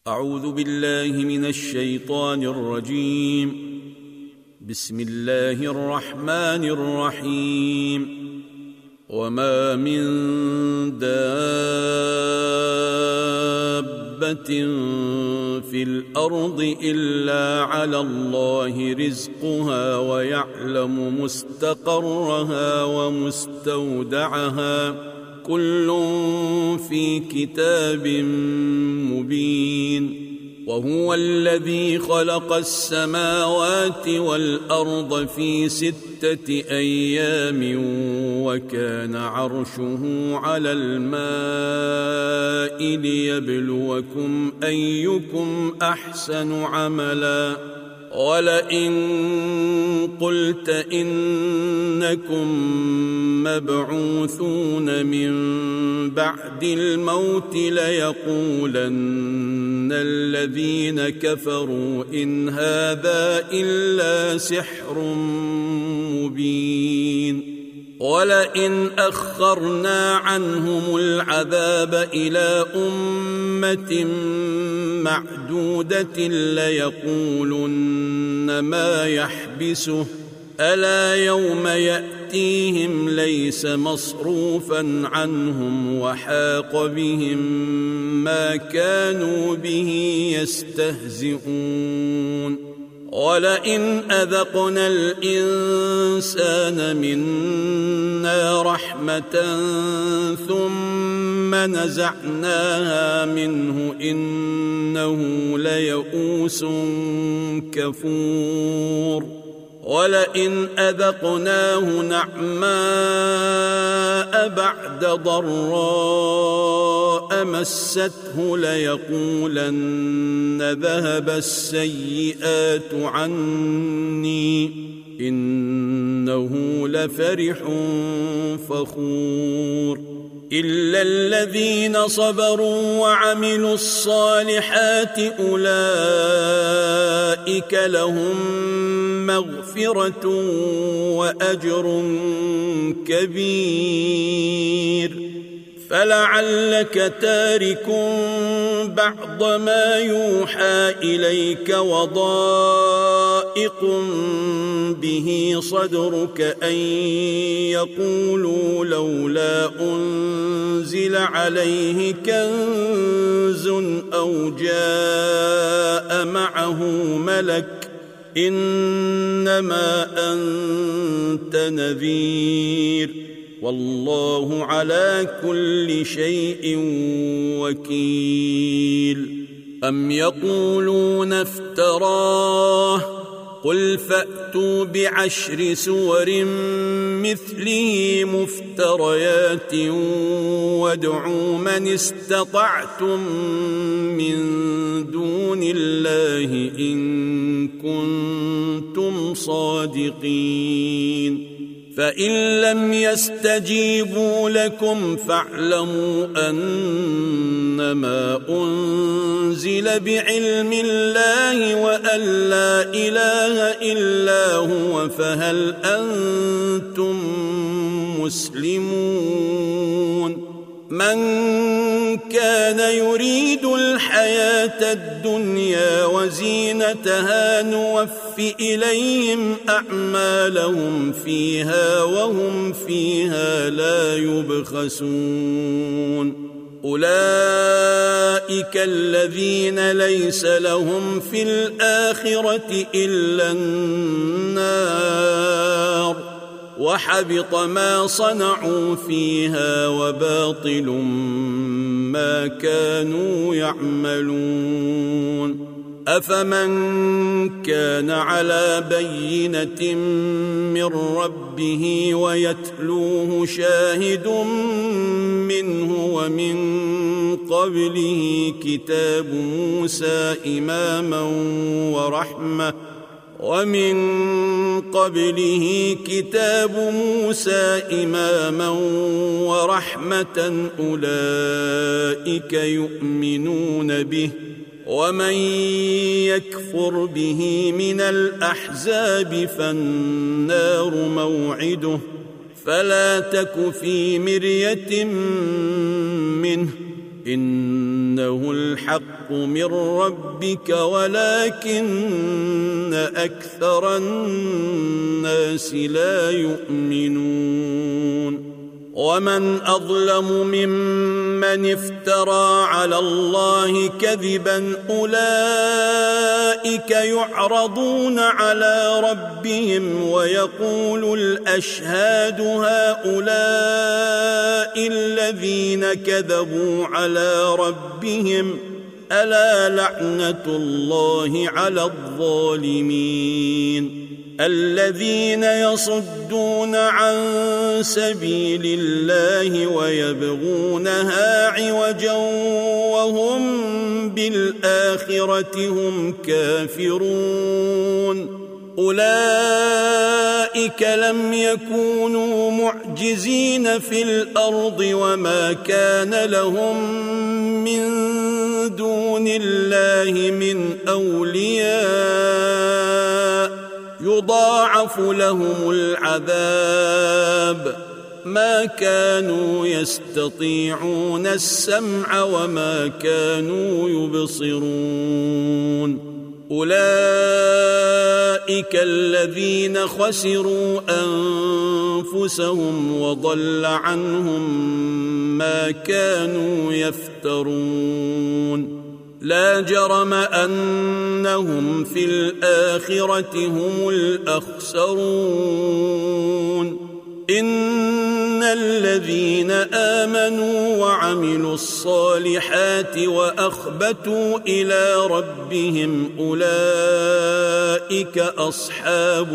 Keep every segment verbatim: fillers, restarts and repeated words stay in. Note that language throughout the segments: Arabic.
أعوذ بالله من الشيطان الرجيم. بسم الله الرحمن الرحيم. وما من دابة في الأرض إلا على الله رزقها ويعلم مستقرها ومستودعها كل في كتاب مبين. وهو الذي خلق السماوات والأرض في ستة أيام وكان عرشه على الماء ليبلوكم أيكم أحسن عملا. ولئن قلت إنكم مبعوثون من بعد الموت ليقولن الذين كفروا إن هذا إلا سحر مبين. ولئن أخرنا عنهم العذاب إلى أمة معدودة ليقولن ما يحبسه ألا يوم يأتيهم ليس مصروفا عنهم وحاق بهم ما كانوا به يستهزئون. ولئن أذقنا الإنسان منا رحمة ثم نزعناها منه إنه ليئوس كفور. ولئن أذقناه نعماء بعد ضراء مسته ليقولن ذهب السيئات عني إنه لفرح فخور. إلا الذين صبروا وعملوا الصالحات أولئك لهم مغفرة وأجر كبير. فلعلك تارك بعض ما يوحى إليك وضائق به صدرك أن يقولوا لولا أنزل عليه كنز أو جاء معه ملك إنما أنت نذير والله على كل شيء وكيل. أم يقولون افتراه قل فأتوا بعشر سور مثله مفتريات وادعوا من استطعتم من دون الله إن كنتم صادقين. فإن لم يستجيبوا لكم فاعلموا أنما أنزل بعلم الله وأن لا إله إلا هو فهل أنتم مسلمون. من كان يريد الحياة الدنيا وزينتها نوف إليهم أعمالهم فيها وهم فيها لا يبخسون. أولئك الذين ليس لهم في الآخرة إلا النار وحبط ما صنعوا فيها وباطل ما كانوا يعملون. أفمن كان على بينة من ربه ويتلوه شاهد منه ومن قبله كتاب موسى إماما ورحمة ومن قبله كتاب موسى إماما ورحمة أولئك يؤمنون به. ومن يكفر به من الأحزاب فالنار موعده فلا تك في مرية منه إنه الحق من ربك ولكن أكثر الناس لا يؤمنون ومن أظلم ممن افترى على الله كذبا أولئك يعرضون على ربهم ويقول الأشهاد هؤلاء الذين كذبوا على ربهم ألا لعنة الله على الظالمين الذين يصدون عن سبيل الله ويبغونها عوجا وهم بالآخرة هم كافرون أولئك لم يكونوا معجزين في الأرض وما كان لهم من دون الله من أولياء يضاعف لهم العذاب ما كانوا يستطيعون السمع وما كانوا يبصرون أولئك الذين خسروا أنفسهم وضل عنهم ما كانوا يفترون لا جرم أنهم في الآخرة هم الأخسرون إن الذين آمنوا وعملوا الصالحات وأخبتوا إلى ربهم أولئك أصحاب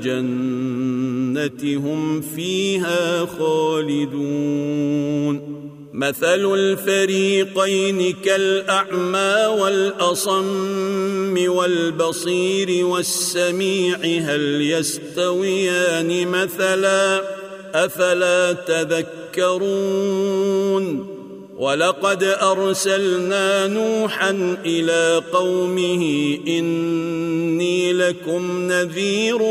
الجنة هم فيها خالدون مثل الفريقين كالأعمى والأصم والبصير والسميع هل يستويان مثلا أفلا تذكرون ولقد أرسلنا نوحا إلى قومه إني لكم نذير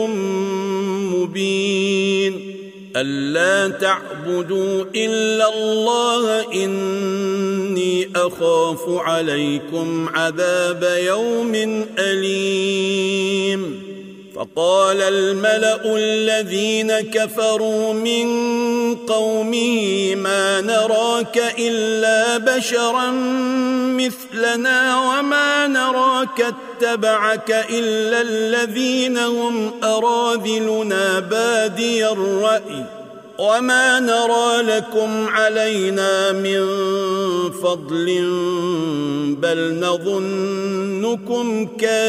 مبين ألا تعبدوا إلا الله إني أخاف عليكم عذاب يوم أليم فقال الملأ الذين كفروا من قومه ما نراك إلا بشرا مثلنا وما نراك اتبعك إلا الذين هم أراذلنا بادي الرأي وما نرى لكم علينا من فضل بل نظنكم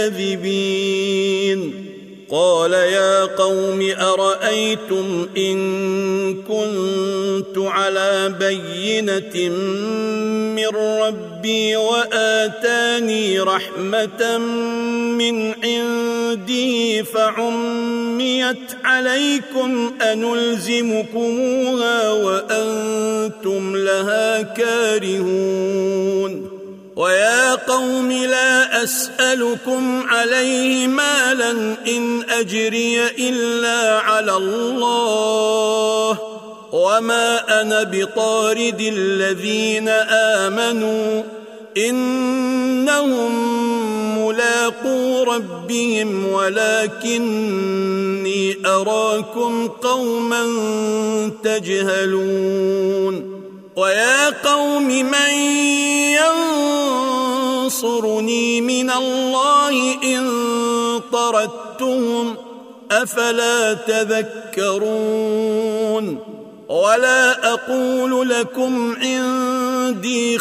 كاذبين قال يا قوم أرأيتم إن كنت على بينة من ربي وآتاني رحمة من عنده فعميت عليكم أنلزمكموها وأنتم لها كارهون ويا قوم لا أسألكم عليه مالا إن أجري إلا على الله وما أنا بطارد الذين آمنوا إنهم ملاقو ربهم ولكني أراكم قوما تجهلون ويا قوم من ينصرني من الله إن طردتهم أفلا تذكرون ولا أقول لكم عندي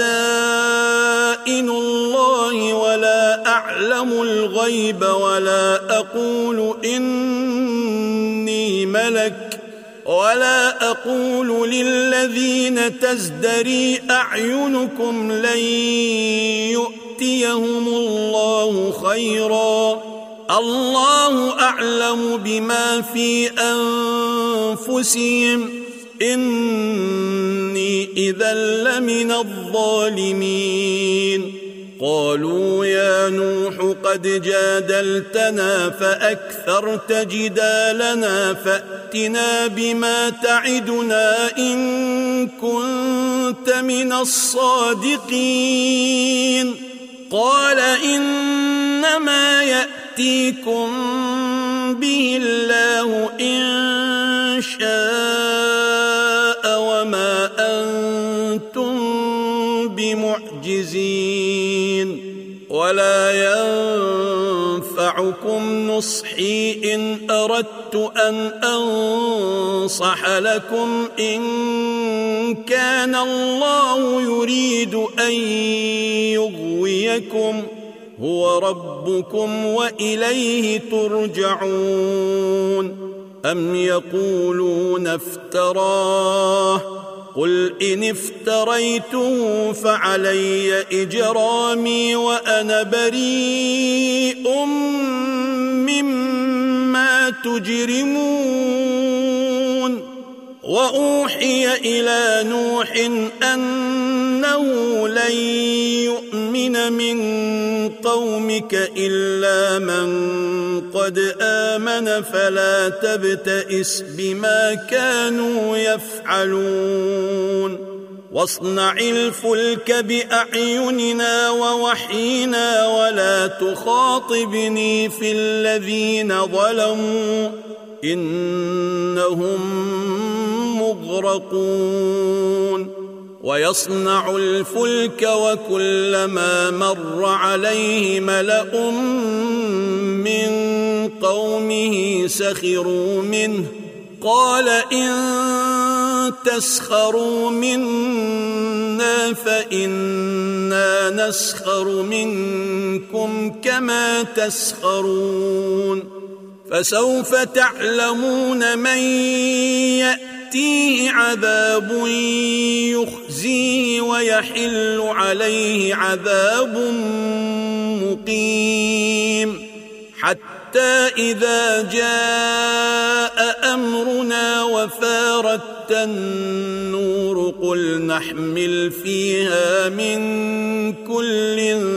خزائن الله ولا أعلم الغيب ولا أقول إني ملك ولا أقول للذين تزدري أعينكم لن يؤتيهم الله خيرا الله أعلم بما في أنفسهم إني إذا لمن الظالمين قالوا يا نوح قد جادلتنا فأكثرت جدالنا فأتنا بما تعدنا إن كنت من الصادقين قال إنما يأتيكم به الله إن شاء وما أنتم بمعجزين ولا ينفعكم نصحي إن أردت أن أنصح لكم إن كان الله يريد أن يغويكم هو ربكم وإليه ترجعون أم يقولون افتراه قل إن افتريته فعلي إجرامي وأنا بريء مما تجرمون وأوحي إلى نوح أنه لن يؤمن من قومك إلا من قد آمن فلا تبتئس بما كانوا يفعلون واصنع الفلك بأعيننا ووحينا ولا تخاطبني في الذين ظلموا إنهم مغرقون ويصنع الفلك وكلما مر عليه ملأ من قومه سخروا منه قال إن تسخروا منا فإنا نسخر منكم كما تسخرون فسوف تعلمون من يأتيه عذاب يخزيه ويحل عليه عذاب مقيم حتى إذا جاء أمرنا وفارت النور قل نحمل فيها من كل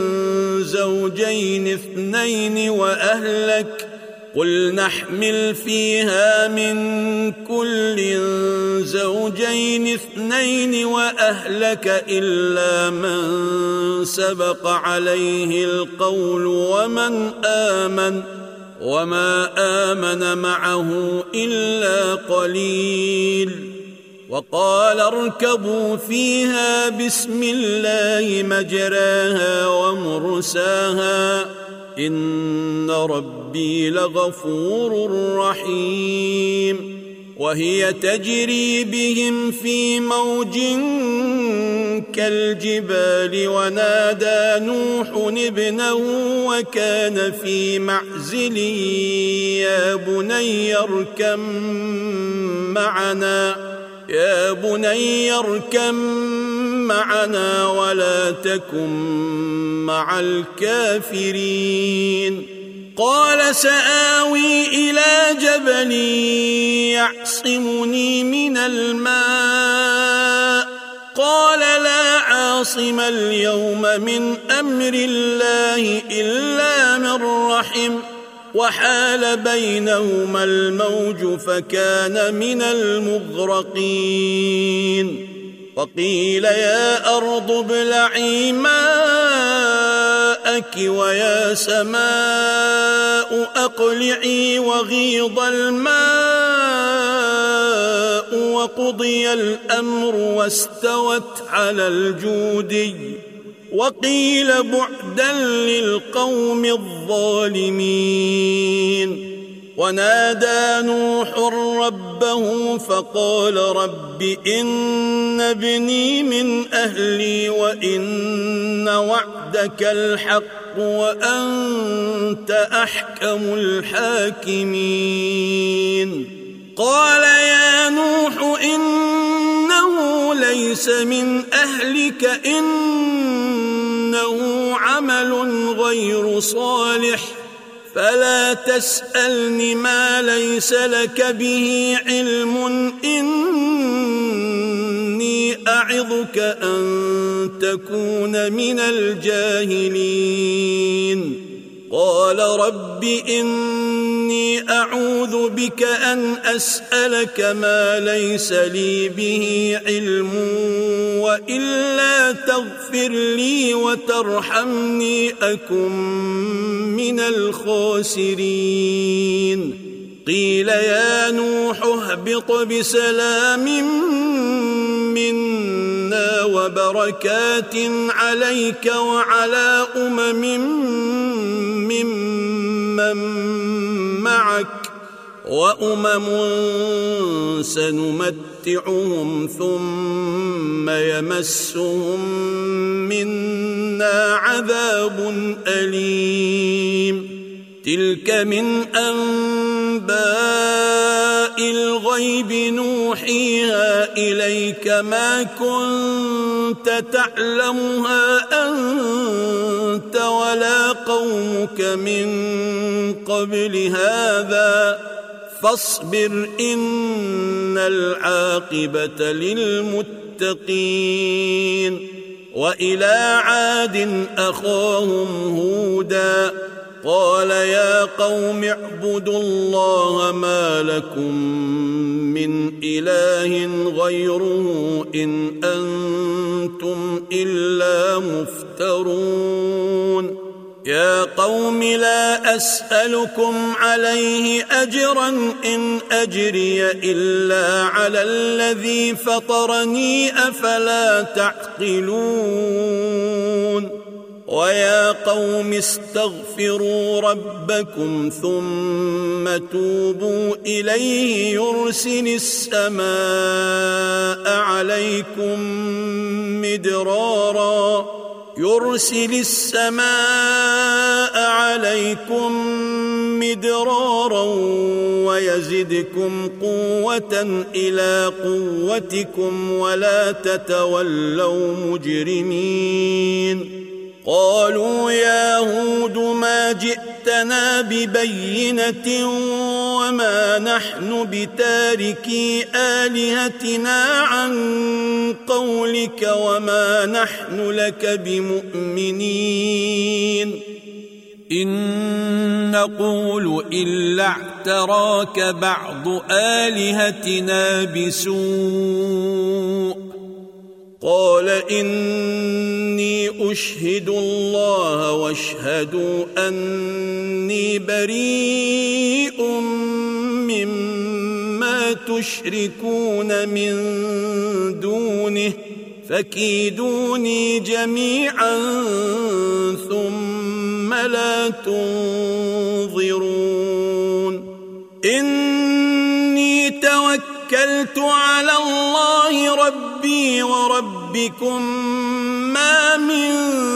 زوجين اثنين وأهلك قل نحمل فيها من كل زوجين اثنين وأهلك إلا من سبق عليه القول ومن آمن وما آمن معه إلا قليل وقال اركبوا فيها بسم الله مجراها ومرساها إن ربي لغفور رحيم وهي تجري بهم في موج كالجبال ونادى نوح ابنه وكان في معزل يا بني اركب معنا يا بني اركب معنا ولا تكن مع الكافرين قال سآوي إلى جبل يعصمني من الماء قال لا عاصم اليوم من أمر الله إلا من رحم وحال بينهما الموج فكان من المغرقين وقيل يا أرض ابلعي ماءك ويا سماء أقلعي وغيض الماء وقضي الأمر واستوت على الجودي وقيل بعدا للقوم الظالمين ونادى نوح ربه فقال رب إن ابني من أهلي وإن وعدك الحق وأنت أحكم الحاكمين قال يا نوح إنه ليس من أهلك إنه عمل غير صالح فلا تسألني ما ليس لك به علم إني أعظك أن تكون من الجاهلين قال رب إني أعوذ بك أن أسألك ما ليس لي به علم وإلا تغفر لي وترحمني أكن من الخاسرين قيل يا نوح اهبط بسلام منا وبركات عليك وعلى أمم ممن معك وأمم سنمتعهم ثم يمسهم منا عذاب أليم تلك من أنباء الغيب نوحيها إليك ما كنت تعلمها أنت ولا قومك من قبل هذا فاصبر إن العاقبة للمتقين وإلى عاد أخاهم هودا قال يا قوم اعبدوا الله ما لكم من إله غيره إن أنتم إلا مفترون يا قوم لا أسألكم عليه أجرا إن أجري إلا على الذي فطرني أفلا تعقلون ويا قوم استغفروا ربكم ثم توبوا إليه يرسل السماء عليكم مدرارا يرسل السماء عليكم مدرارا ويزدكم قوة إلى قوتكم ولا تتولوا مجرمين قالوا يا هود ما جئتنا ببينة وما نحن بتاركي آلهتنا عن قولك وما نحن لك بمؤمنين إن نقول إلا اعتراك بعض آلهتنا بسوء قال إني أشهد الله واشهدوا أني بريء مما تشركون من دونه فكيدوني جميعا ثم لا تنظرون إني توكلت على الله ربي وربكم ما من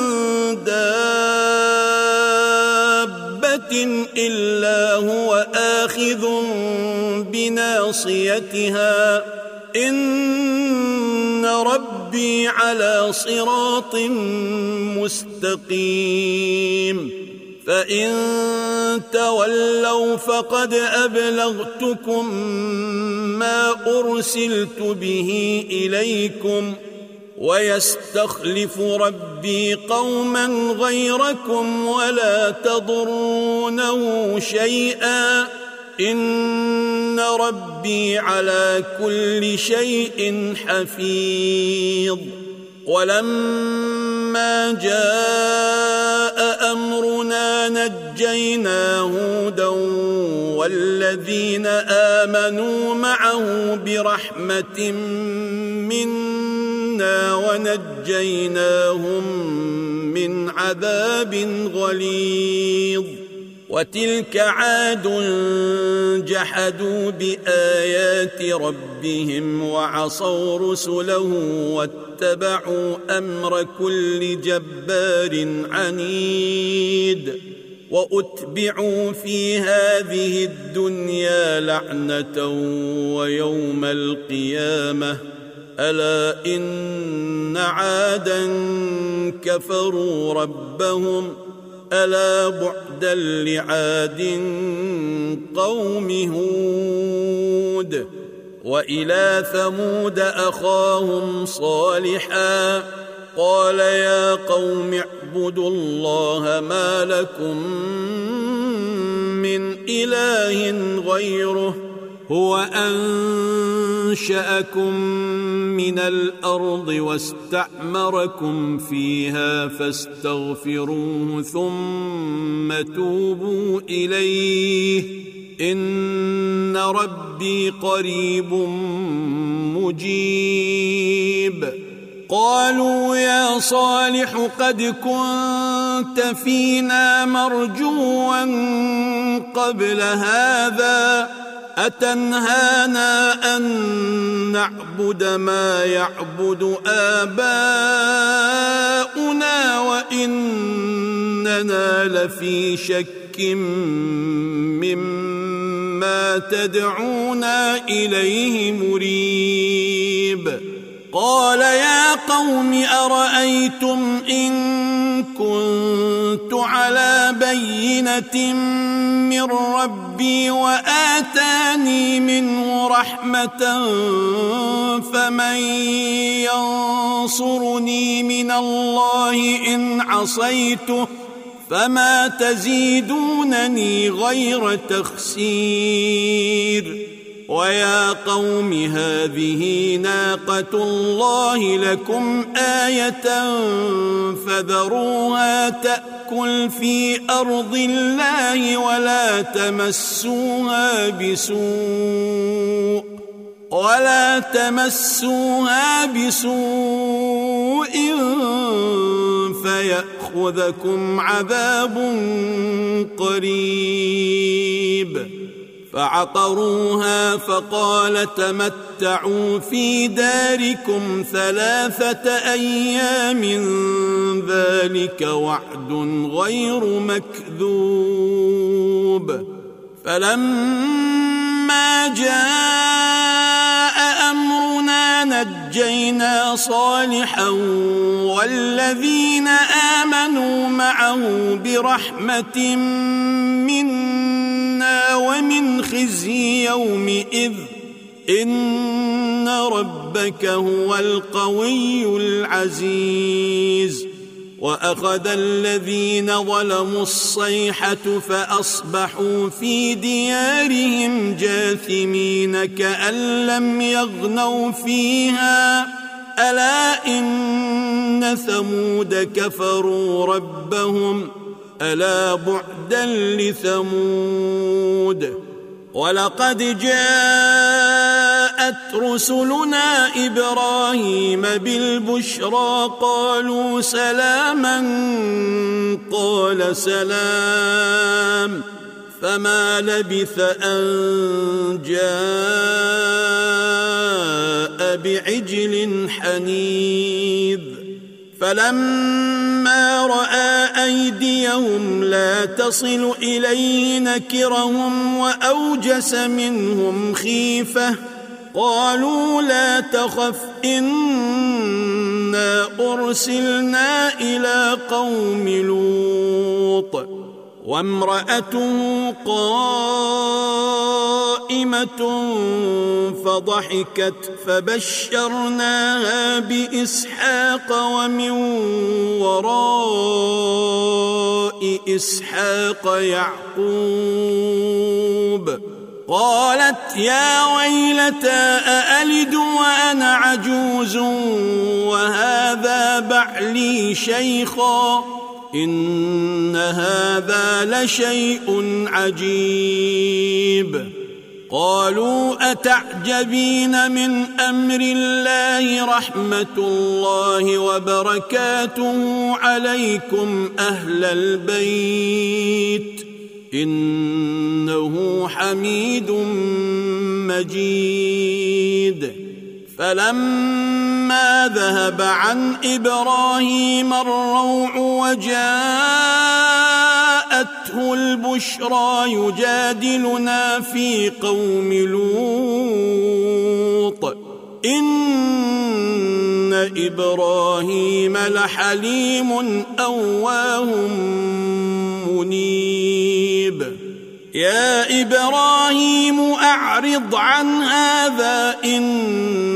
دابة إلا هو آخذ بناصيتها إن ربي على صراط مستقيم فإن تولوا فقد أبلغتكم ما أرسلت به إليكم ويستخلف ربي قوما غيركم ولا تضرونه شيئا إن ربي على كل شيء حفيظ ولما جاء أمرنا نجينا هودا والذين آمنوا معه برحمة منا ونجيناهم من عذاب غليظ وتلك عاد جحدوا بآيات ربهم وعصوا رسله واتبعوا أمر كل جبار عنيد وأتبعوا في هذه الدنيا لعنة ويوم القيامة ألا إن عادا كفروا ربهم ألا بعدا لعاد قوم هود وإلى ثمود أخاهم صالحا قال يا قوم اعبدوا الله ما لكم من إله غيره هو أنشأكم من الأرض واستعمركم فيها فاستغفروه ثم توبوا إليه إن ربي قريب مجيب. قالوا يا صالح قد كنت فينا مرجوا قبل هذا أتنهانا أن نعبد ما يعبد آباؤنا وإننا لفي شك مما تدعونا إليه مريب. قال يا قوم أرأيتم إن كنت على بينة من ربي وآتاني منه رحمة فمن ينصرني من الله إن عصيته فما تزيدونني غير تخسير. ويا قوم هذه ناقة الله لكم آية فذروها تأكل في أرض الله ولا تمسوها بسوء ولا تمسوها بسوء فيأخذكم عذاب قريب. فعقروها فقال تمتعوا في داركم ثلاثة أيام ذلك وعد غير مكذوب. فلما جاء أمرنا نجينا صالحا والذين آمنوا معه برحمة منا ومن خزي يومئذ إن ربك هو القوي العزيز. وأخذ الذين ظلموا الصيحة فأصبحوا في ديارهم جاثمين كأن لم يغنوا فيها ألا إن ثمود كفروا ربهم ألا بعدا لثمود. ولقد جاءت رسلنا إبراهيم بالبشرى قالوا سلاما قال سلام فما لبث أن جاء بعجل حنيذ. فلما رأى أيديهم لا تصل إليه نكرهم وأوجس منهم خيفة قالوا لا تخف إنا أرسلنا إلى قوم لوط وامرأته قائمة فضحكت فبشرناها بإسحاق ومن وراء إسحاق يعقوب. قالت يا ويلتى أألد وأنا عجوز وهذا بعلي شيخا إن هذا لشيء عجيب. قالوا أتعجبين من أمر الله رحمة الله وبركاته عليكم أهل البيت إنه حميد مجيد. فلما ذهب عن إبراهيم الروع وجاءته البشرى يجادلنا في قوم لوط إن إبراهيم لحليم أواه منيب. يا إبراهيم أعرض عن هذا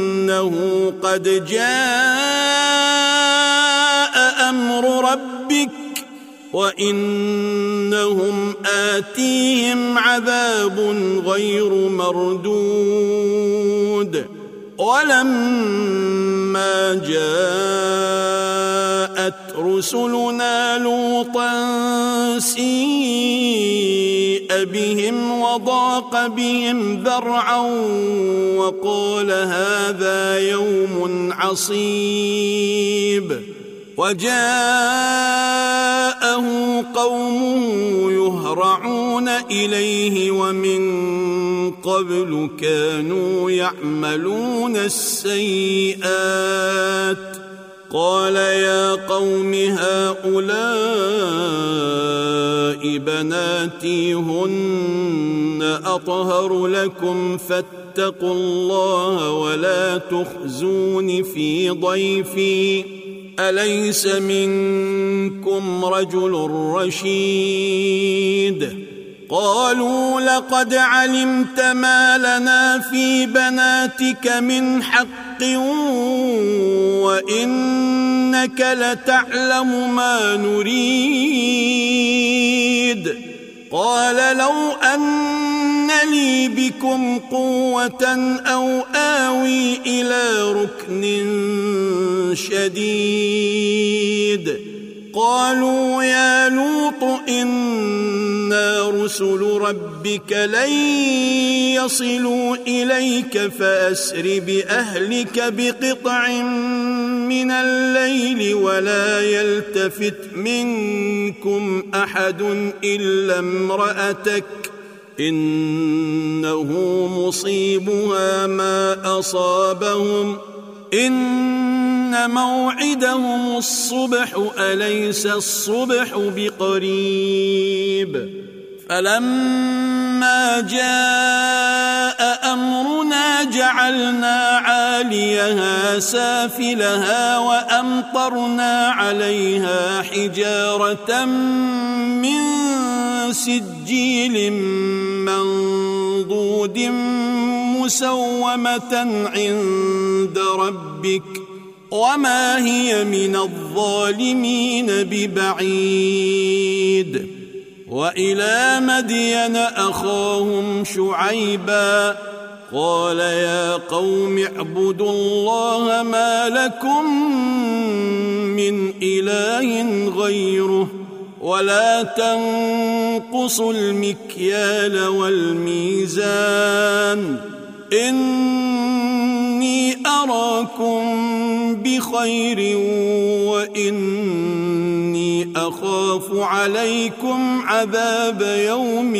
إنه قد جاء أمر ربك وإنهم آتيهم عذاب غير مردود ولما جاءت رسلنا لوطا سيء بهم وضاق بهم ذرعا وقال هذا يوم عصيب وجاءه قومه يهرعون إليه ومن قبل كانوا يعملون السيئات قال يا قوم هؤلاء بناتي هن أطهر لكم فاتقوا الله ولا تخزون في ضيفي أليس منكم رجل رشيد قالوا لقد علمت ما لنا في بناتك من حق وإنك لتعلم ما نريد قال لو أن لي بكم قوة أو آوي إلى ركن شديد قالوا يا لوط إنا رسل ربك لن يصلوا إليك فأسر بأهلك بقطع من الليل ولا يلتفت منكم أحد إلا امرأتك إنه مصيبها ما أصابهم إن موعدهم الصبح أليس الصبح بقريب فلما جاء أمرنا جعلنا عاليها سافلها وأمطرنا عليها حجارة من سجيل منضود مسومة عند ربك وما هي من الظالمين ببعيد وإلى مدين أخاهم شعيبا قال يا قوم اعبدوا الله ما لكم من إله غيره ولا تنقصوا المكيال والميزان إني أراكم بخير وإني أخاف عليكم عذاب يوم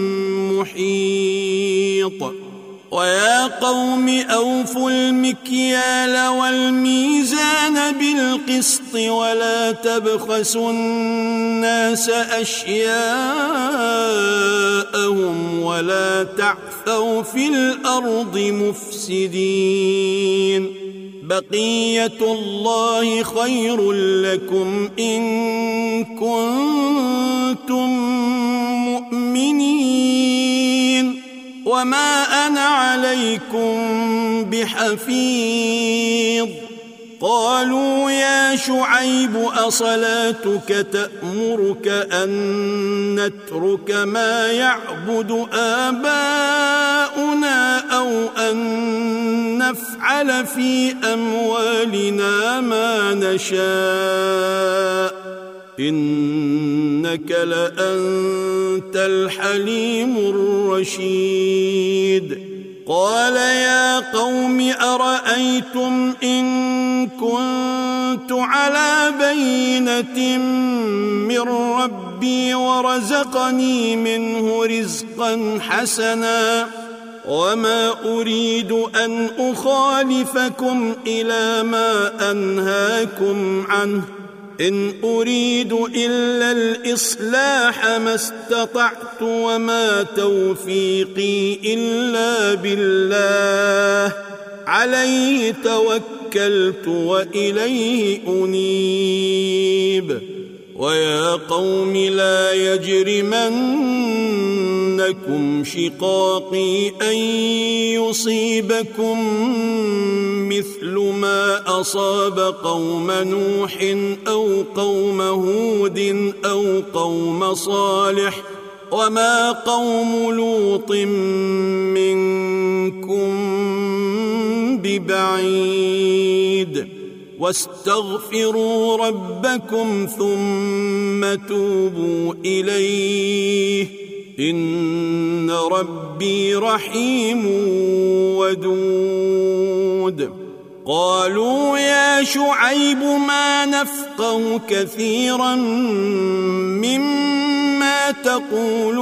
محيط ويا قوم أوفوا المكيال والميزان بالقسط ولا تبخسوا الناس أشياءهم ولا تعثوا في الأرض مفسدين بقية الله خير لكم إن كنتم مؤمنين وما أنا عليكم بحفيظ قالوا يا شعيب أصلاتك تأمرك أن نترك ما يعبد آباؤنا أو أن نفعل في أموالنا ما نشاء إنك لأنت الحليم الرشيد قال يا قوم أرأيتم إن كنت على بينة من ربي ورزقني منه رزقا حسنا وما أريد أن أخالفكم إلى ما أنهاكم عنه إن أريد إلا الإصلاح ما استطعت وما توفيقي إلا بالله عليه توكلت وإليه أنيب ويا قوم لا يجرمن يغرنكم شقاقي أن يصيبكم مثل ما أصاب قوم نوح أو قوم هود أو قوم صالح وما قوم لوط منكم ببعيد واستغفروا ربكم ثم توبوا إليه إن ربي رحيم ودود. قالوا يا شعيب ما نفقه كثيرا مما تقول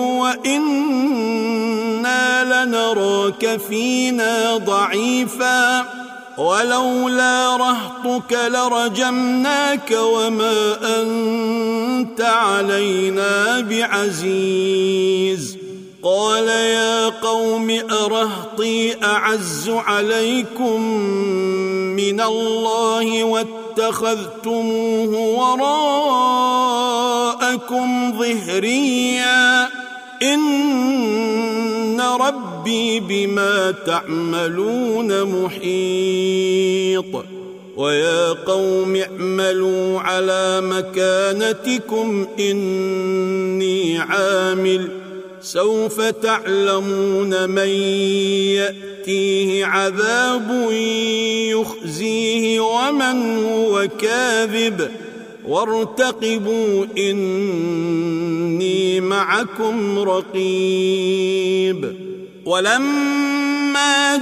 وإنا لنراك فينا ضعيفا ولولا رهطك لرجمناك وما أنت علينا بعزيز. قال يا قوم أرهطي أعز عليكم من الله واتخذتموه وراءكم ظهريا إن ربي بما تعملون محيط. ويا قوم اعملوا على مكانتكم إني عامل سوف تعلمون من يأتيه عذاب يخزيه ومن هو كاذب وارتقبوا إني معكم رقيب. ولما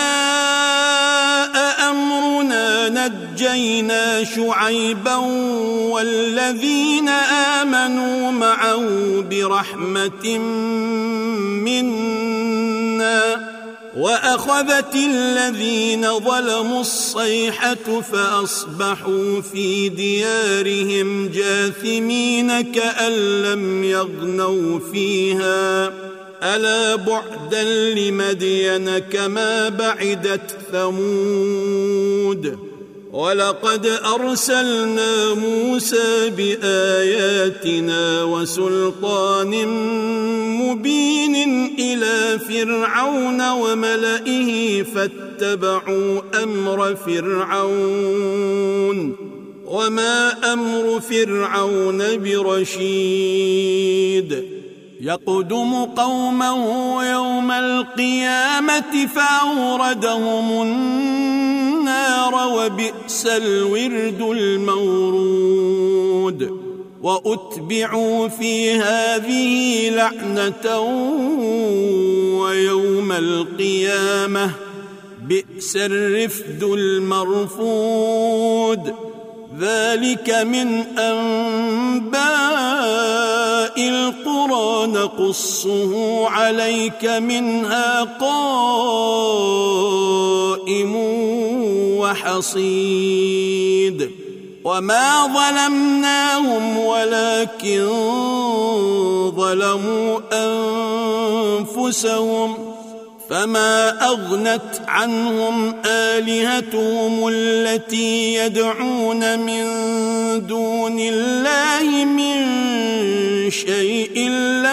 جاء أمرنا نجينا شعيبا والذين آمنوا معه برحمة منا وأخذت الذين ظلموا الصيحة فأصبحوا في ديارهم جاثمين كأن لم يغنوا فيها ألا بعدا لمدين كما بعدت ثمود. ولقد أرسلنا موسى بآياتنا وسلطان مبين إلى فرعون وملئه فاتبعوا أمر فرعون وما أمر فرعون برشيد. يقدم قومه يوم القيامة فأوردهم النار وبئس الورد المورود. وأتبعوا في هذه لعنة ويوم القيامة بئس الرفد المرفود. ذلك من أنباء القرى نقصه عليك منها قائم وحصيد. وما ظلمناهم ولكن ظلموا أنفسهم فما أغنت عنهم آلهتهم التي يدعون من دون الله من شيء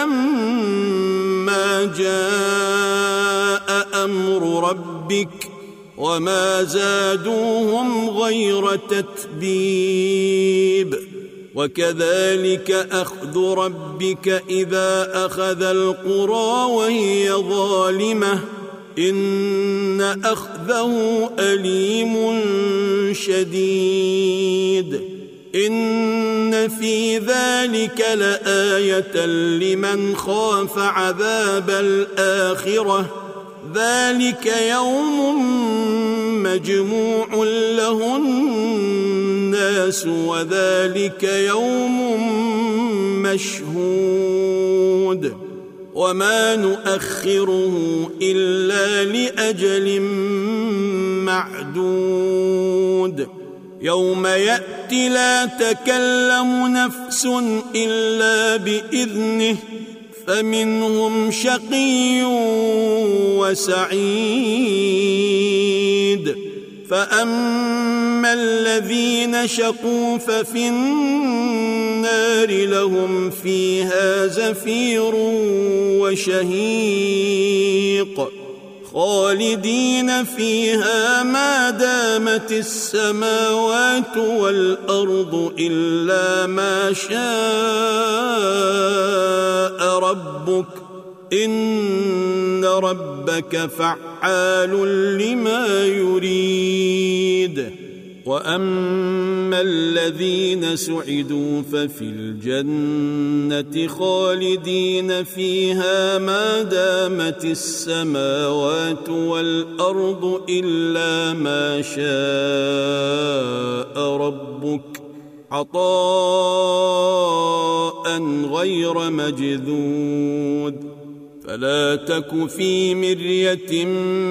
لما جاء أمر ربك وما زادوهم غير تتبيب. وكذلك أخذ ربك إذا أخذ القرى وهي ظالمة إن أخذه أليم شديد. إن في ذلك لآية لمن خاف عذاب الآخرة ذلك يوم مجموع له الناس وذلك يوم مشهود. وما نؤخره إلا لأجل معدود. يوم يأتي لا تكلم نفس إلا بإذنه فمنهم شقي وسعيد. فأما الذين شقوا ففي النار لهم فيها زفير وشهيق خالدين فيها ما دامت السماوات والأرض إلا ما شاء ربك إن ربك فعال لما يريد. وأما الذين سعدوا ففي الجنة خالدين فيها ما دامت السماوات والأرض إلا ما شاء ربك عطاء غير مجذوذ. فلا تك في مرية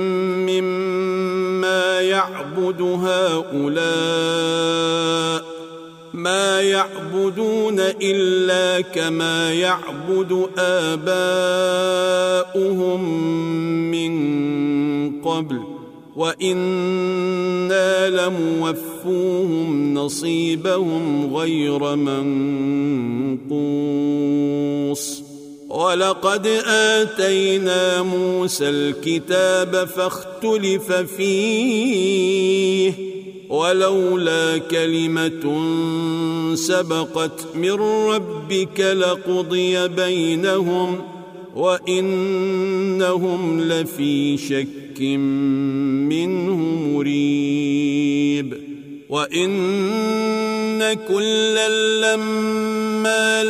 مما يعبد هؤلاء ما يعبدون إلا كما يعبد آباؤهم من قبل وإنا لموفوهم نصيبهم غير منقوص. ولقد آتينا موسى الكتاب فاختلف فيه ولولا كلمة سبقت من ربك لقضي بينهم وإنهم لفي شك منه مريب. وإن كلا لما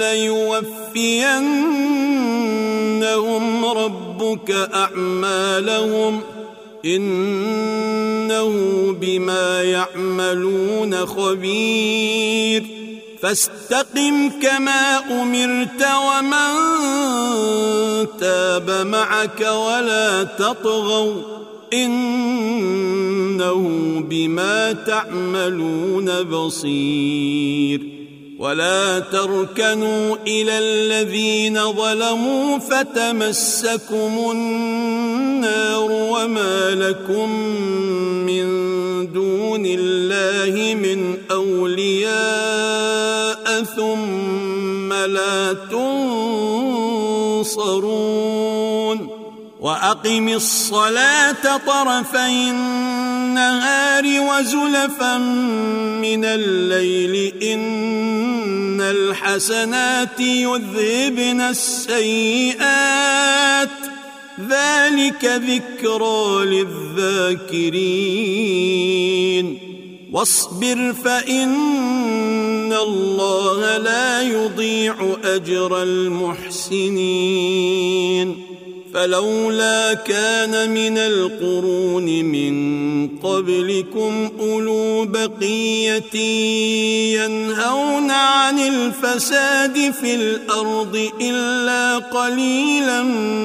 ليوفينهم ربك أعمالهم إنه بما يعملون خبير. فاستقم كما أمرت ومن تاب معك ولا تطغوا إنه بما تعملون بصير. ولا تركنوا إلى الذين ظلموا فتمسكم النار وما لكم من دون الله من أولياء ثم لا تنصرون. وأقم الصلاة طرفي النهار وزلفا من الليل إن الحسنات يذهبن السيئات ذلك ذكرى للذاكرين. واصبر فإن الله لا يضيع أجر المحسنين. فلولا كان من القرون من قبلكم أولو بقية ينهون عن الفساد في الأرض إلا قليلا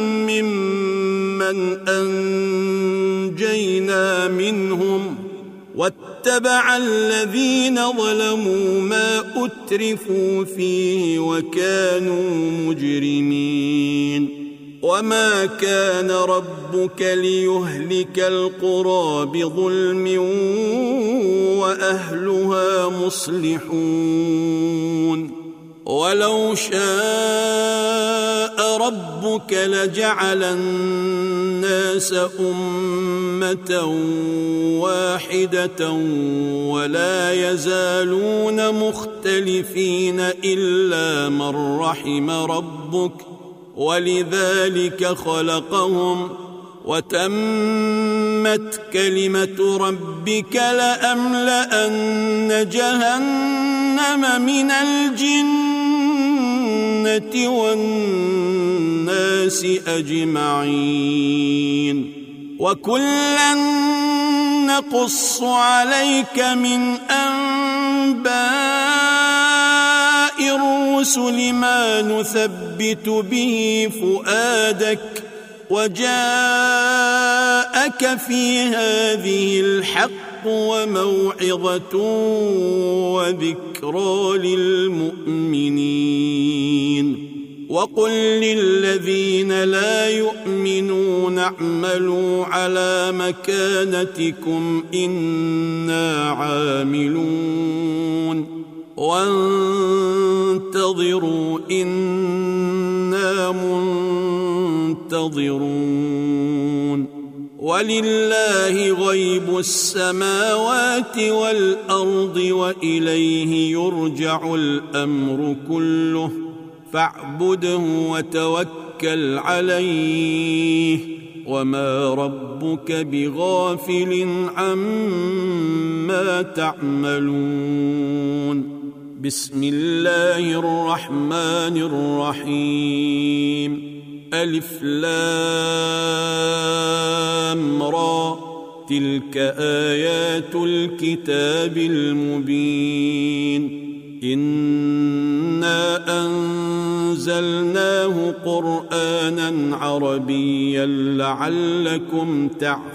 ممن أنجينا منهم واتبع الذين ظلموا ما أترفوا فيه وكانوا مجرمين. وما كان ربك ليهلك القرى بظلم وأهلها مصلحون. ولو شاء ربك لجعل الناس أمة واحدة ولا يزالون مختلفين إلا من رحم ربك ولذلك خلقهم وتمت كلمة ربك لأملأن جهنم من الجنة والناس أجمعين. وكلا نقص عليك من أنباء الرسل ما نثبت به فؤادك وجاءك في هذه الحق وموعظة وذكرى للمؤمنين. وقل للذين لا يؤمنون اعملوا على مكانتكم إنا عاملون وانتظروا إنا منتظرون ولله غيب السماوات والأرض وإليه يرجع الأمر كله فاعبده وتوكل عليه وما ربك بغافل عما تعملون بسم الله الرحمن الرحيم ألف لام را تلك آيات الكتاب المبين إنا أنزلناه قرآنا عربيا لعلكم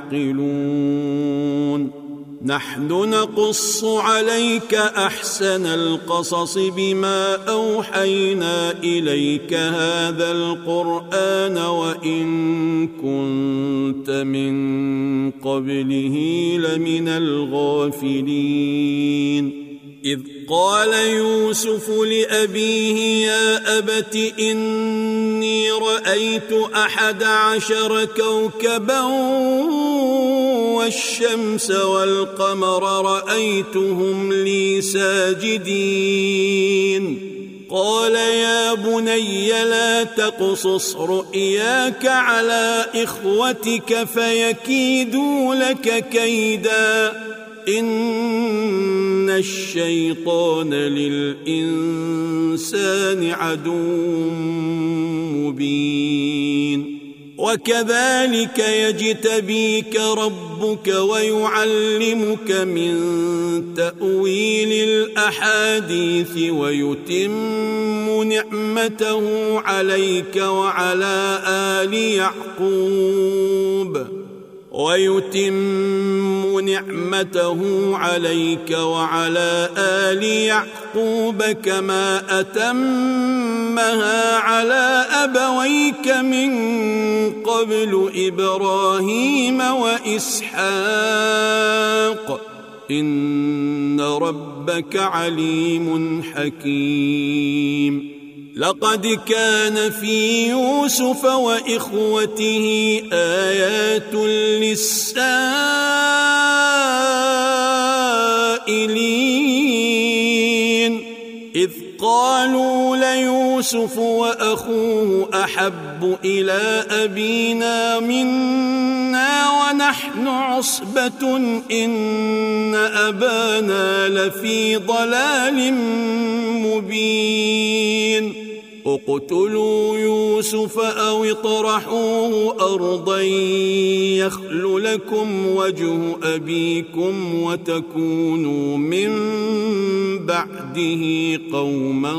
تعقلون نحن نقص عليك أحسن القصص بما أوحينا إليك هذا القرآن وإن كنت من قبله لمن الغافلين إذ قال يوسف لأبيه يا أبت إني رأيت أحد عشر كوكبا والشمس والقمر رأيتهم لي ساجدين قال يا بني لا تقصص رؤياك على إخوتك فيكيدوا لك كيدا إن الشيطان للإنسان عدو مبين وكذلك يجتبيك ربك ويعلمك من تأويل الأحاديث ويتم نعمته عليك وعلى آل يعقوب ويتم نعمته عليك وعلى آل يعقوب كما أتمها على أبويك من قبل إبراهيم وإسحاق إن ربك عليم حكيم لقد كان في يوسف وإخوته آيات للسائلين إذ قالوا ليوسف وأخوه أحب إلى أبينا منا ونحن عصبة إن أبانا لفي ضلال مبين اقتلوا يوسف أو اطرحوه أرضا يخل لكم وجه أبيكم وتكونوا من بعده قوما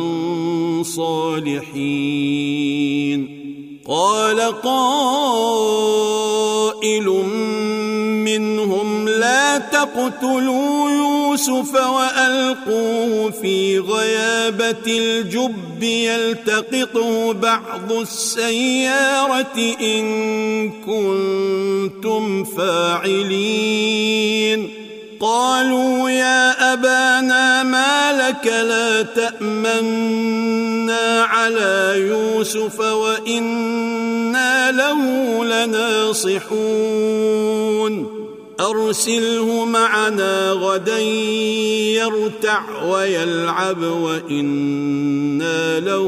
صالحين قال قائل منهم لا تقتلوا يوسف وألقوه في غيابة الجب يلتقطه بعض السيارة إن كنتم فاعلين قالوا يا أبانا ما لك لا تأمنا على يوسف وإنا له لناصحون أرسله معنا غدا يرتع ويلعب وإنا له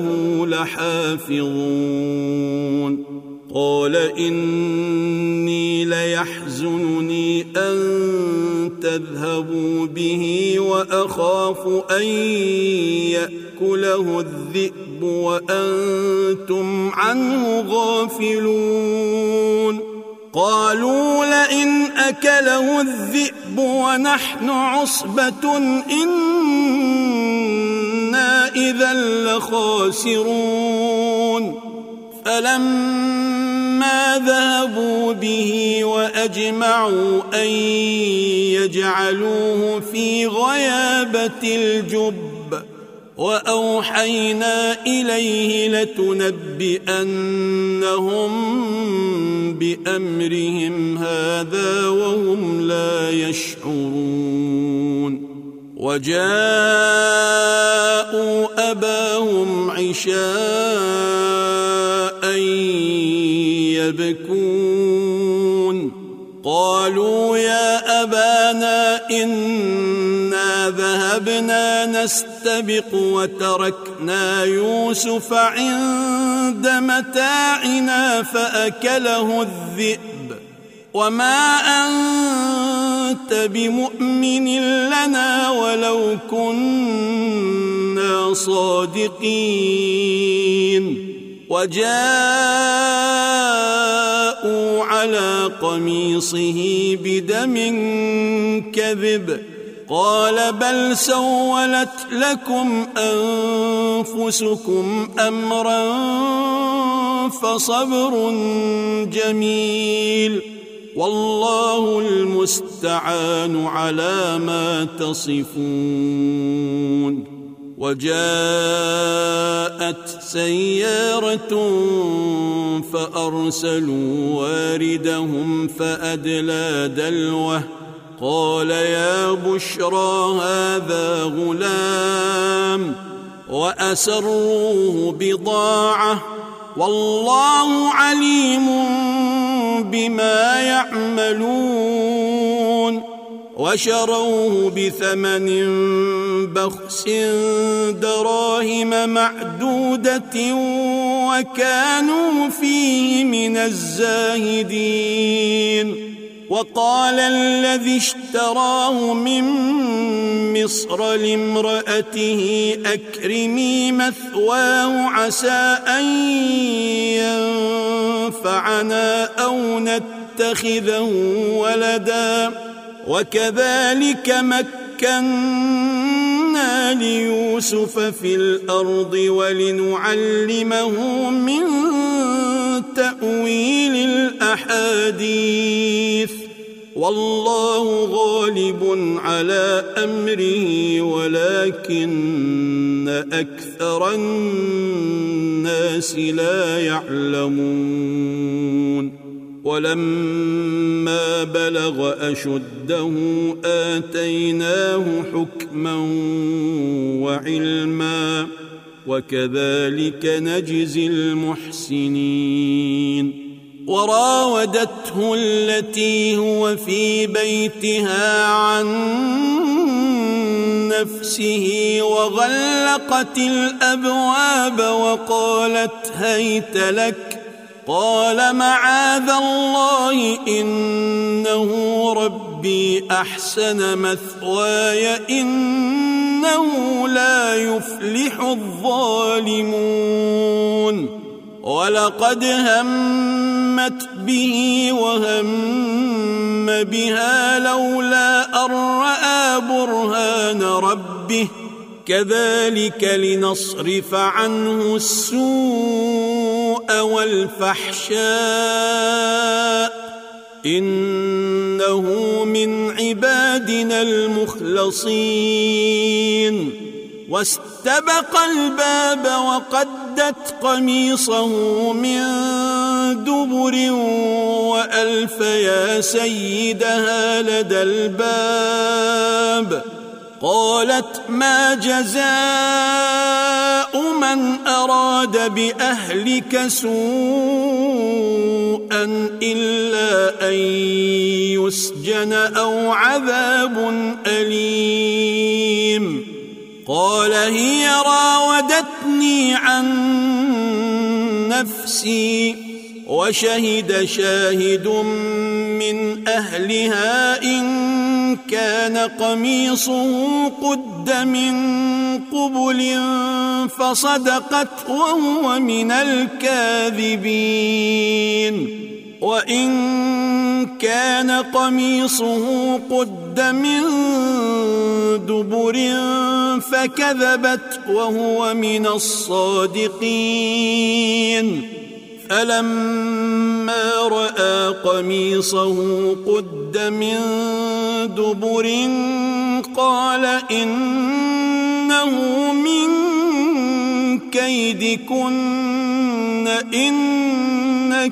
لحافظون قال إني ليحزنني أن تذهبوا به وأخاف أن يأكله الذئب وأنتم عنه غافلون قالوا لئن أكله الذئب ونحن عصبة إنا إذا لخاسرون فلما ذهبوا به وأجمعوا أن يجعلوه في غيابة الجب وأوحينا إليه لتنبئنهم بأمرهم هذا وهم لا يشعرون وجاءوا أباهم عشاء يبكون قالوا يا أبانا إنا ذهبنا نستبق وتركنا يوسف عند متاعنا فأكله الذئب وما أنت بمؤمن لنا ولو كنا صادقين وجاءوا على قميصه بدم كذب قال بل سولت لكم أنفسكم أمرا فصبر جميل والله المستعان على ما تصفون وجاءت سيارة فأرسلوا واردهم فأدلى دلوه قال يا بشرى هذا غلام وأسروه بضاعة والله عليم بما يعملون وشروه بثمن بخس دراهم معدودة وكانوا فيه من الزاهدين وقال الذي اشتراه من مصر لامرأته أكرمي مثواه عسى أن ينفعنا أو نتخذه ولدا وكذلك مكنا ليوسف في الأرض ولنعلمه من تأويل الأحاديث والله غالب على أمره ولكن أكثر الناس لا يعلمون ولما بلغ أشده آتيناه حكما وعلما وكذلك نجزي المحسنين وراودته التي هو في بيتها عن نفسه وغلقت الأبواب وقالت هيت لك قال معاذ الله إنه ربي أحسن مثواي إنه لا يفلح الظالمون ولقد همت به وهم بها لولا أن رأى برهان ربه كذلك لنصرف عنه السوء والفحشاء إنه من عبادنا المخلصين واستبق الباب وقدت قميصه من دبر وألف يا سيدها لدى الباب قالت ما جزاء من أراد بأهلك سوءا إلا أن يسجن أو عذاب أليم قال هي راودتني عن نفسي وشهد شاهد من أهلها إن كان قميصه قد من قبل فصدقت وهو من الكاذبين وإن كان قميصه قد من دبر فكذبت وهو من الصادقين فلما رأى قميصه قد من دبر قال إنه من كيدكن إن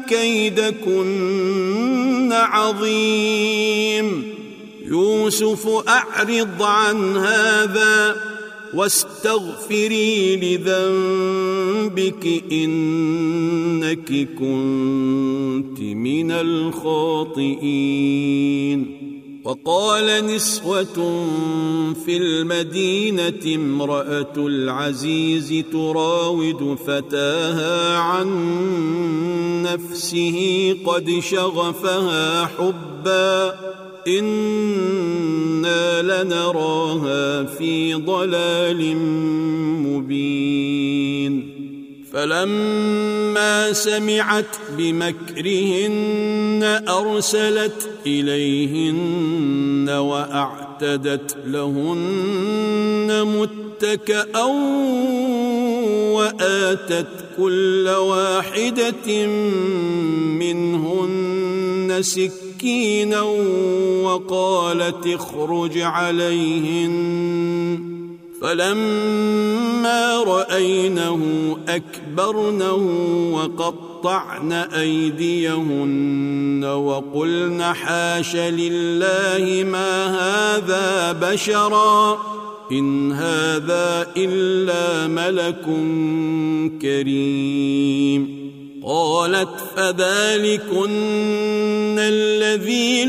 كيدكن عظيم يوسف أعرض عن هذا واستغفري لذنبك إنك كنت من الخاطئين. وقال نسوة في المدينة امرأة العزيز تراود فتاها عن نفسه قد شغفها حبا إنا لنراها في ضلال مبين. فلما سمعت بمكرهن أرسلت إليهن وأعتدت لهن متكأ وآتت كل واحدة منهن سكينا وقالت اخرج عليهن. فلما رأينه أكبرنه وقطعن أيديهن وقلن حاش لله ما هذا بشرا إن هذا إلا ملك كريم. قالت فذلكن الذي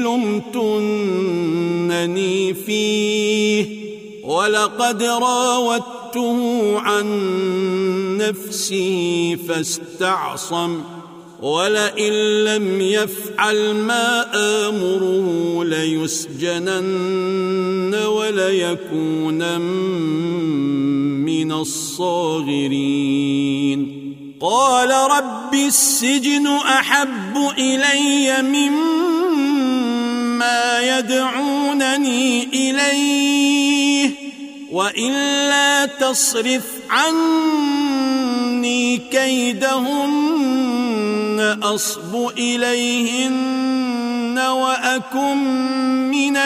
لمتنني فيه ولقد راودته عن نفسه فاستعصم ولئن لم يفعل ما آمره ليسجنن وليكونن من الصاغرين. قال رب السجن أحب إلي مما يدعونني إليه وإلا تصرف عني كيدهن أصب إليهن وأكن من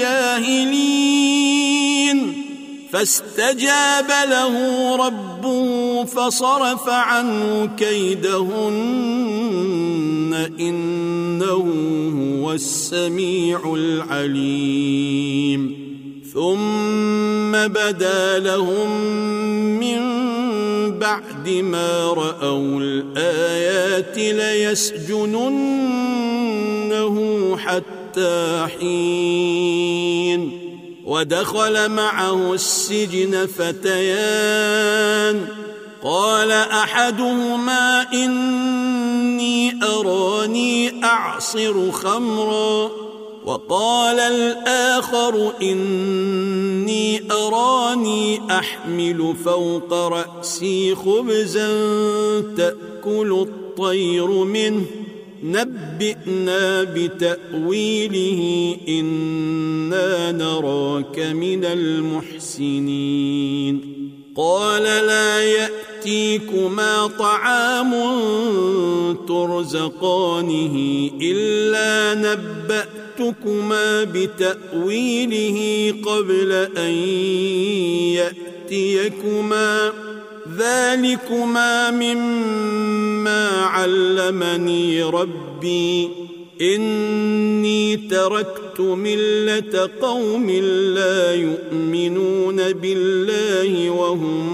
الجاهلين. فاستجاب له ربه فصرف عنه كيدهن إنه هو السميع العليم. ثم بدا لهم من بعد ما رأوا الآيات ليسجننه حتى حين. ودخل معه السجن فتيان قال أحدهما إني أراني أعصر خمرا وقال الآخر إني أراني أحمل فوق رأسي خبزا تأكل الطير منه نبئنا بتأويله إنا نراك من المحسنين. قال لا يأتيكما طعام ترزقانه إلا نبأتكما بتأويله قبل أن يأتيكما ذلكما مما علمني ربي إني تركت ملة قوم لا يؤمنون بالله وهم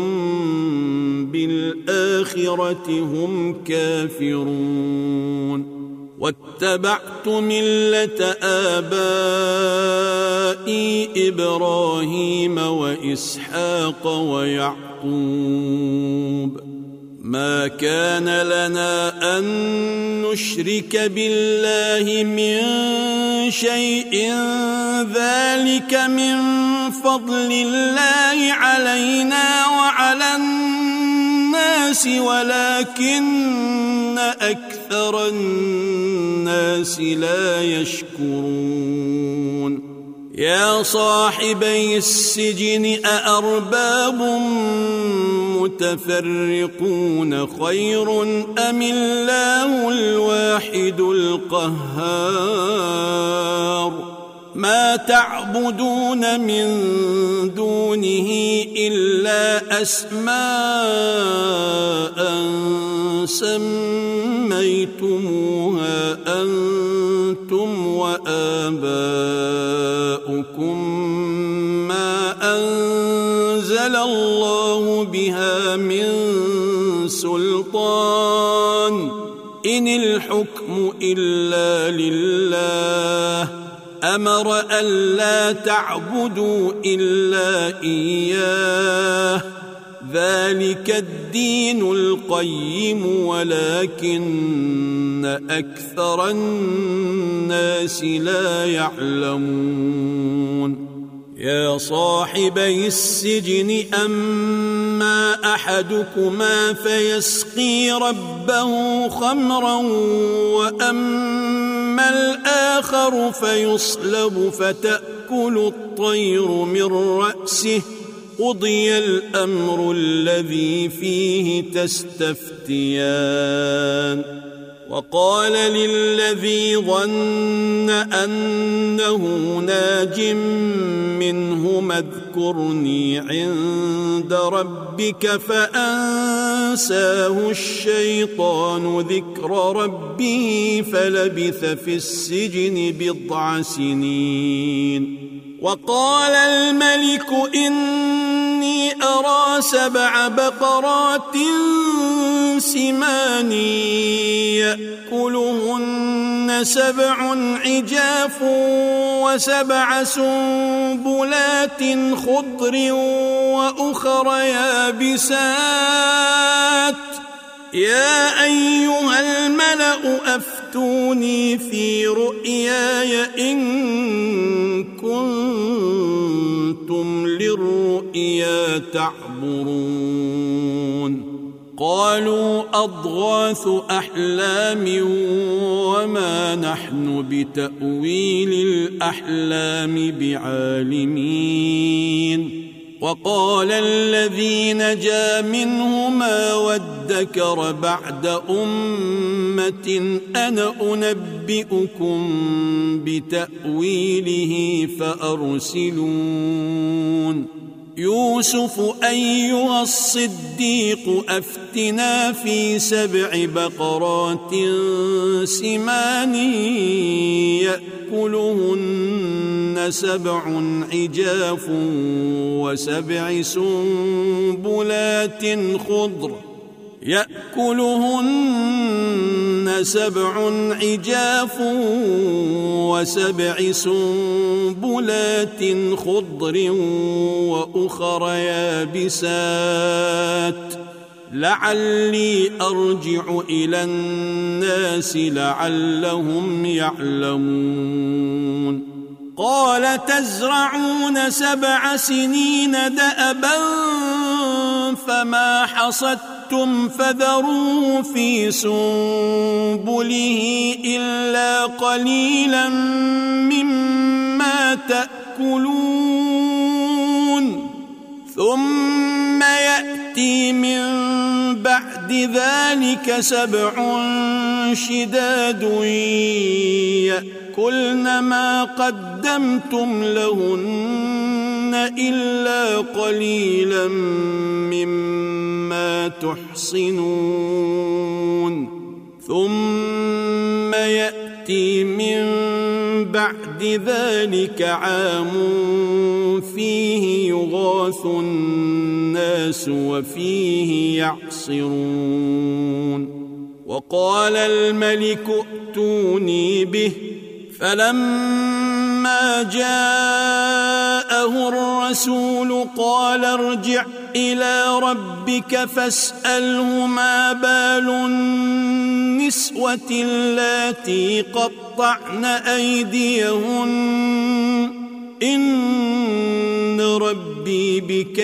بالآخرة هم كافرون. واتبعت ملة آبائي إبراهيم وإسحاق ويعقوب ما كان لنا أن نشرك بالله من شيء ذلك من فضل الله علينا وعلى الناس ولكن أكثر الناس لا يشكرون. يا صاحبي السجن أأرباب متفرقون خير أم الله الواحد القهار ما تعبدون من دونه إلا أسماء سميتموها أنتم وآباؤكم ما أنزل الله بها من سلطان إن الحكم إلا لله أمر ألا تعبدوا إلا إياه ذلك الدين القيم ولكن أكثر الناس لا يعلمون يا صاحبي السجن أما أحدكما فيسقي ربه خمرا وأما الآخر فيصلب فتأكل الطير من رأسه قضي الأمر الذي فيه تستفتيان وقال للذي ظن أنه ناج منهما اذكرني عند ربك فأنساه الشيطان ذكر ربه فلبث في السجن بضع سنين وقال الملك إني أرى سبع بقرات سمان يأكلهن سبع عجاف وسبع سنبلات خضر وأخر يابسات يا أيها الملأ أفتوني في رؤياي إن كنتم للرؤيا تعبرون قالوا أضغاث أحلام وما نحن بتأويل الأحلام بعالمين وقال الذي نجا منهما وادكر بعد أمة أنا أنبئكم بتأويله فأرسلون يوسف أيها الصديق أفتنا في سبع بقرات سمان يأكلهن سبع عجاف وسبع سنبلات خضر يأكلهن سبع عجاف وسبع سنبلات خضر وأخر يابسات لعلي أرجع إلى الناس لعلهم يعلمون قال تزرعون سبع سنين دأبا فما حصدتم فذروه في سنبله إلا قليلا مما تأكلون ثم يأتي من بعد ذلك سبع شداد يأكلن ما قدمتم لهن إلا قليلا مما تحصنون ثم يأتي من بعد ذلك عام فيه يغاث الناس وفيه يعصرون وقال الملك ائتوني به فلما جاءه الرسول قال ارجع إلى ربك فاسأله ما بال النسوة اللاتي قطعن أيديهن إن ربي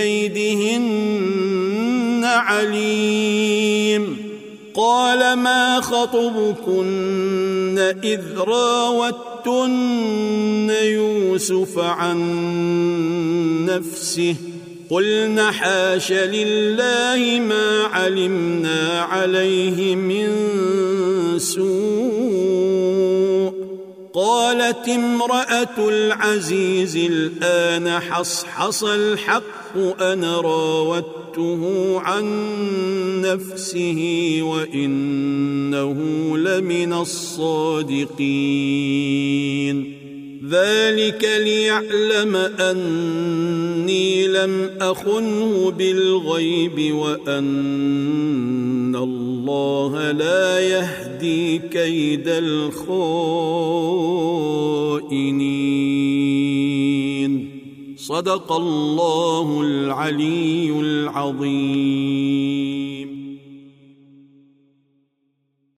بكيدهن عليم قال ما خطبكن إذ راوتن يوسف عن نفسه قلنا حاش لله ما علمنا عليه من سوء قالت وقالت امرأة العزيز الآن حصحص الحق أنا راودته عن نفسه وإنه لمن الصادقين ذلك ليعلم أني لم أخنه بالغيب وأن الله لا يهدي كيد الخائنين. صدق الله العلي العظيم.